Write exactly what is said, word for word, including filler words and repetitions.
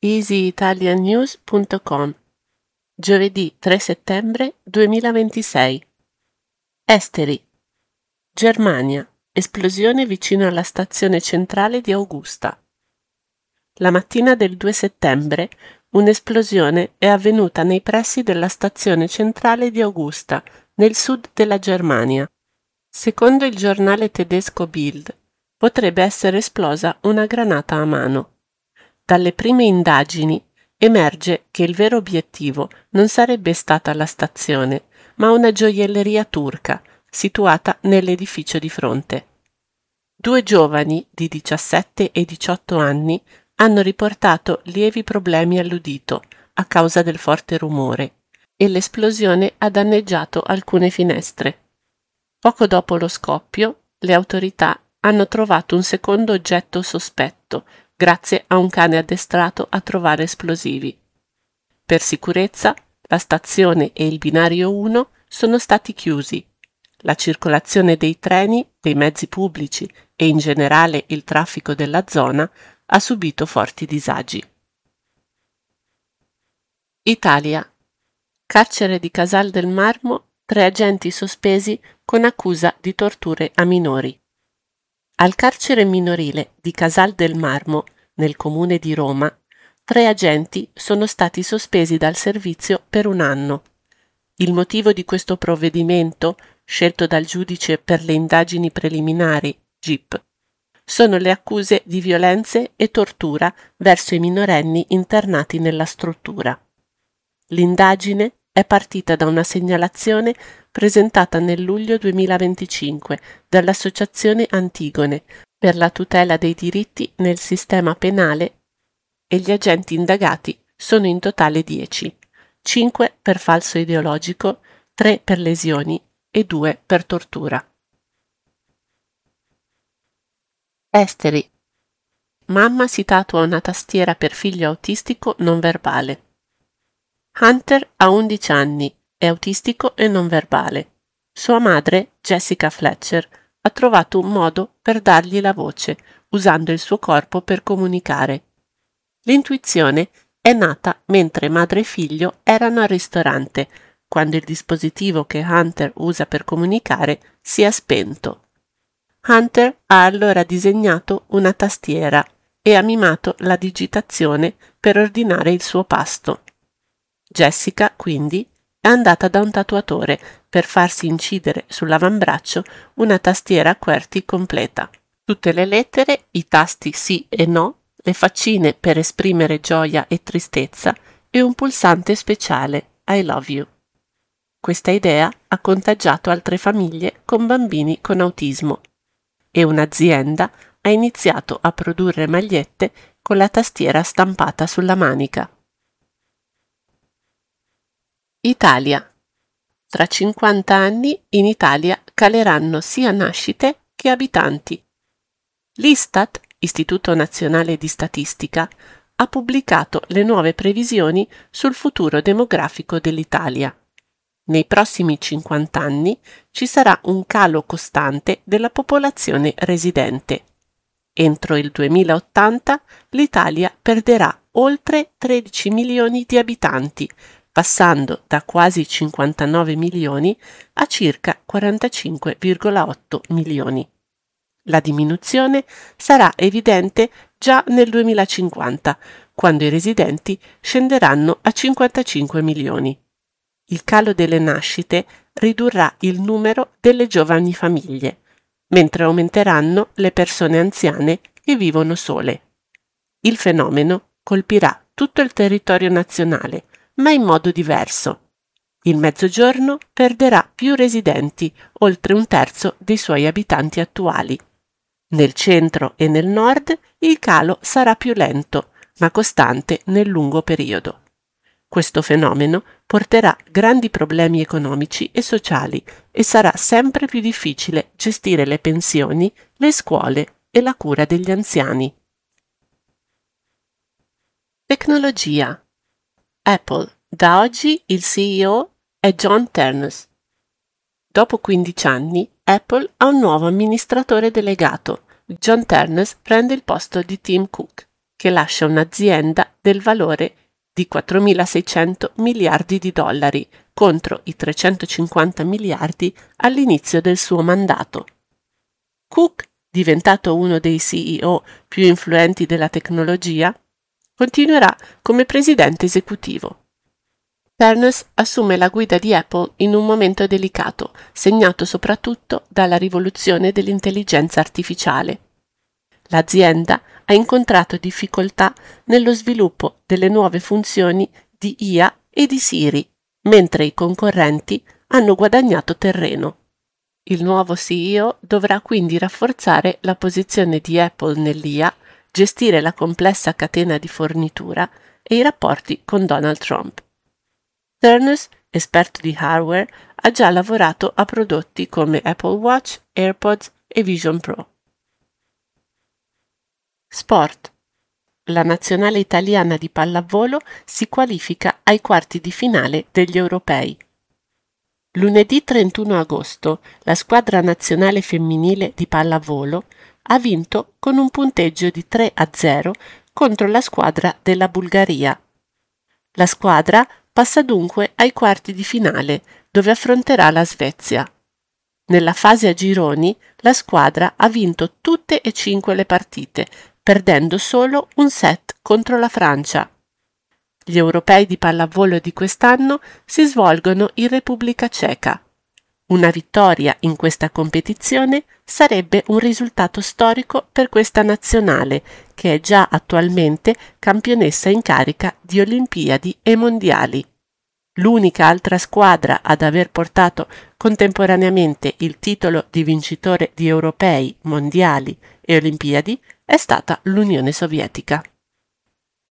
easy italian news punto com. Giovedì tre settembre duemilaventisei. Esteri. Germania. Esplosione vicino alla stazione centrale di Augusta. La mattina del due settembre un'esplosione è avvenuta nei pressi della stazione centrale di Augusta, nel sud della Germania. Secondo il giornale tedesco Bild, potrebbe essere esplosa una granata a mano. Dalle prime indagini emerge che il vero obiettivo non sarebbe stata la stazione, ma una gioielleria turca situata nell'edificio di fronte. Due giovani di diciassette e diciotto anni hanno riportato lievi problemi all'udito a causa del forte rumore e l'esplosione ha danneggiato alcune finestre. Poco dopo lo scoppio, le autorità hanno trovato un secondo oggetto sospetto grazie a un cane addestrato a trovare esplosivi. Per sicurezza, la stazione e il binario uno sono stati chiusi. La circolazione dei treni, dei mezzi pubblici e in generale il traffico della zona ha subito forti disagi. Italia. Carcere di Casal del Marmo, tre agenti sospesi con accusa di torture a minori. Al carcere minorile di Casal del Marmo, nel comune di Roma, tre agenti sono stati sospesi dal servizio per un anno. Il motivo di questo provvedimento, scelto dal giudice per le indagini preliminari, G I P, sono le accuse di violenze e tortura verso i minorenni internati nella struttura. L'indagine è partita da una segnalazione presentata nel luglio duemilaventicinque dall'Associazione Antigone per la tutela dei diritti nel sistema penale e gli agenti indagati sono in totale dieci, cinque per falso ideologico, tre per lesioni e due per tortura. Esteri. Mamma si tatua una tastiera per figlio autistico non verbale. Hunter ha undici anni, è autistico e non verbale. Sua madre, Jessica Fletcher, ha trovato un modo per dargli la voce, usando il suo corpo per comunicare. L'intuizione è nata mentre madre e figlio erano al ristorante, quando il dispositivo che Hunter usa per comunicare si è spento. Hunter ha allora disegnato una tastiera e ha mimato la digitazione per ordinare il suo pasto. Jessica, quindi, è andata da un tatuatore per farsi incidere sull'avambraccio una tastiera QWERTY completa. Tutte le lettere, i tasti sì e no, le faccine per esprimere gioia e tristezza e un pulsante speciale, I love you. Questa idea ha contagiato altre famiglie con bambini con autismo e un'azienda ha iniziato a produrre magliette con la tastiera stampata sulla manica. Italia. Tra cinquanta anni in Italia caleranno sia nascite che abitanti. L'Istat, Istituto Nazionale di Statistica, ha pubblicato le nuove previsioni sul futuro demografico dell'Italia. Nei prossimi cinquanta anni ci sarà un calo costante della popolazione residente. Entro il duemilaottanta l'Italia perderà oltre tredici milioni di abitanti, passando da quasi cinquantanove milioni a circa quarantacinque virgola otto milioni. La diminuzione sarà evidente già nel duemilacinquanta, quando i residenti scenderanno a cinquantacinque milioni. Il calo delle nascite ridurrà il numero delle giovani famiglie, mentre aumenteranno le persone anziane che vivono sole. Il fenomeno colpirà tutto il territorio nazionale, ma in modo diverso. Il Mezzogiorno perderà più residenti, oltre un terzo dei suoi abitanti attuali. Nel centro e nel nord il calo sarà più lento, ma costante nel lungo periodo. Questo fenomeno porterà grandi problemi economici e sociali e sarà sempre più difficile gestire le pensioni, le scuole e la cura degli anziani. Tecnologia. Apple. Da oggi il C E O è John Ternus. Dopo quindici anni, Apple ha un nuovo amministratore delegato. John Ternus prende il posto di Tim Cook, che lascia un'azienda del valore di quattromilaseicento miliardi di dollari contro i trecentocinquanta miliardi all'inizio del suo mandato. Cook, diventato uno dei C E O più influenti della tecnologia, continuerà come presidente esecutivo. Ternus assume la guida di Apple in un momento delicato, segnato soprattutto dalla rivoluzione dell'intelligenza artificiale. L'azienda ha incontrato difficoltà nello sviluppo delle nuove funzioni di I A e di Siri, mentre i concorrenti hanno guadagnato terreno. Il nuovo C E O dovrà quindi rafforzare la posizione di Apple nell'I A, gestire la complessa catena di fornitura e i rapporti con Donald Trump. Ternus, esperto di hardware, ha già lavorato a prodotti come Apple Watch, AirPods e Vision Pro. Sport. La nazionale italiana di pallavolo si qualifica ai quarti di finale degli europei. Lunedì trentuno agosto la squadra nazionale femminile di pallavolo ha vinto con un punteggio di tre a zero contro la squadra della Bulgaria. La squadra passa dunque ai quarti di finale, dove affronterà la Svezia. Nella fase a gironi la squadra ha vinto tutte e cinque le partite, perdendo solo un set contro la Francia. Gli europei di pallavolo di quest'anno si svolgono in Repubblica Ceca. Una vittoria in questa competizione sarebbe un risultato storico per questa nazionale, che è già attualmente campionessa in carica di Olimpiadi e Mondiali. L'unica altra squadra ad aver portato contemporaneamente il titolo di vincitore di Europei, Mondiali e Olimpiadi è stata l'Unione Sovietica.